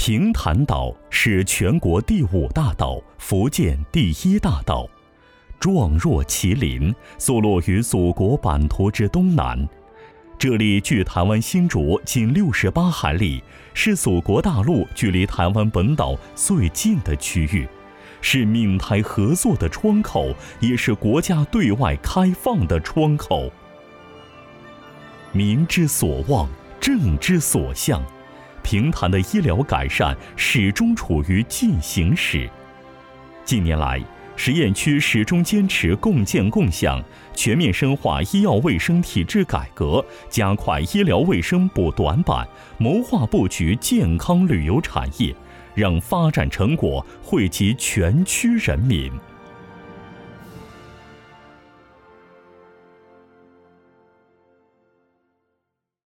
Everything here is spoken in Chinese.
平潭岛是全国第5大岛，福建第1大岛，状若麒麟，坐落于祖国版图之东南。这里距台湾新竹仅68海里，是祖国大陆距离台湾本岛最近的区域，是闽台合作的窗口，也是国家对外开放的窗口。民之所望，政之所向，平潭的医疗改善始终处于进行时。近年来，实验区始终坚持共建共享，全面深化医药卫生体制改革，加快医疗卫生补短板，谋划布局健康旅游产业，让发展成果惠及全区人民。